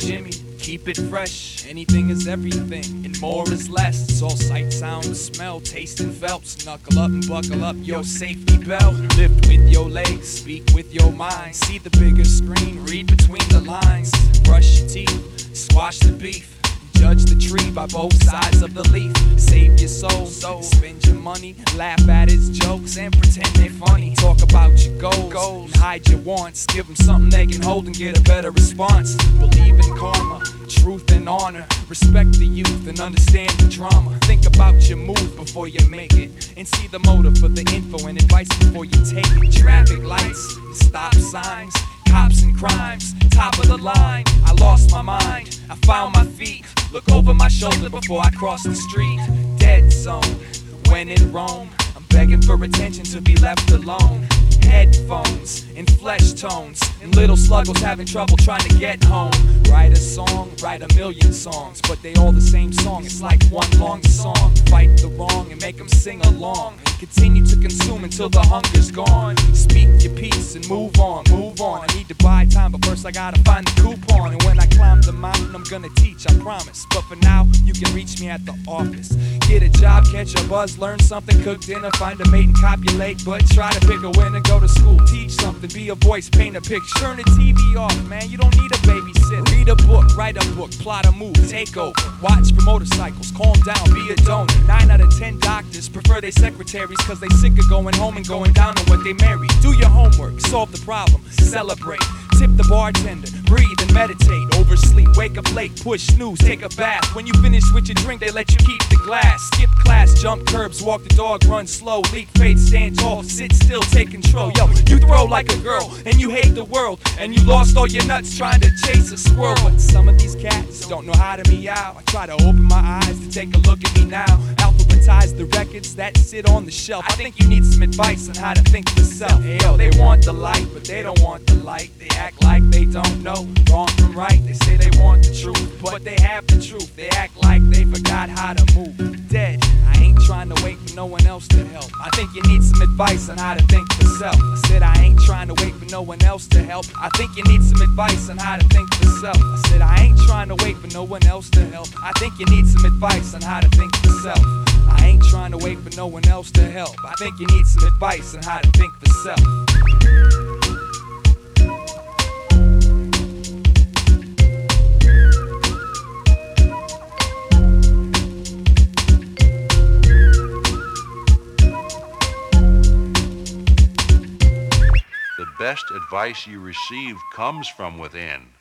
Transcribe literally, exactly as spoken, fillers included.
Jimmy, keep it fresh. Anything is everything, and more is less. It's all sight, sound, smell, taste, and felt. So knuckle up and buckle up your safety belt. Lift with your legs, speak with your mind. See the bigger screen, read between the lines. Brush your teeth, squash the beef. Judge the tree by both sides of the leaf. Save your soul, so spend your money. Laugh at his jokes and pretend they're funny. Talk about your goals and hide your wants. Give them something they can hold and get a better response. Believe in karma, truth and honor. Respect the youth and understand the drama. Think about your move before you make it, and see the motive for the info and advice before you take it. Traffic lights, stop signs, cops and crimes, top of the line. I lost my mind, I found my feet. Look over my shoulder before I cross the street. Dead zone, when in Rome, I'm begging for attention to be left alone. Headphones in flesh tones, and little sluggles having trouble trying to get home. Write a song, write a million songs, but they all the same song. It's like one long song. Fight the wrong and make them sing along. Continue to consume until the hunger's gone. Speak your piece and move on, move on. I need to buy time, but first I gotta find the coupon. And when I climb the mountain, I'm gonna teach, I promise. But for now, you can reach me at the office. Get a job, catch a buzz, learn something, cook dinner, find a mate and copulate. But try to pick a winner, go to school, teach something, be a voice, paint a picture. Turn the T V off, man, you don't need a babysitter. Read a book, write a book, plot a move, take over. Watch for motorcycles, calm down, be a donor. Nine out of ten doctors prefer their secretaries cause they sick of going home and going down on what they marry. Do your homework, solve the problem, celebrate. Tip the bartender, breathe and meditate. Oversleep, wake up late, push snooze, take a bath. When you finish with your drink, they let you keep the glass. Skip class, jump curbs, walk the dog, run slow. Leap faith, stand tall, sit still, take control. Yo, you throw like a girl, and you hate the world, and you lost all your nuts trying to chase a squirrel. But some of these cats don't know how to meow. I try to open my eyes to take a look at me now. Alphabetize the records that sit on the shelf. I think you need some advice on how to think for self. Hey, yo, they want the light, but they don't want the light. They act like they don't know wrong from right. They say they want the truth, but they have the truth. They act like they forgot how to move. Dead, I ain't trying to wait for no one else to help. I think you need some advice on how to think for self. I said I ain't trying to wait for no one else to help. I think you need some advice on how to think for self. I said I ain't trying to wait for no one else to help. I think you need some advice on how to think for self. I ain't trying to wait for no one else to help. I think you need some advice on how to think for self. The best advice you receive comes from within.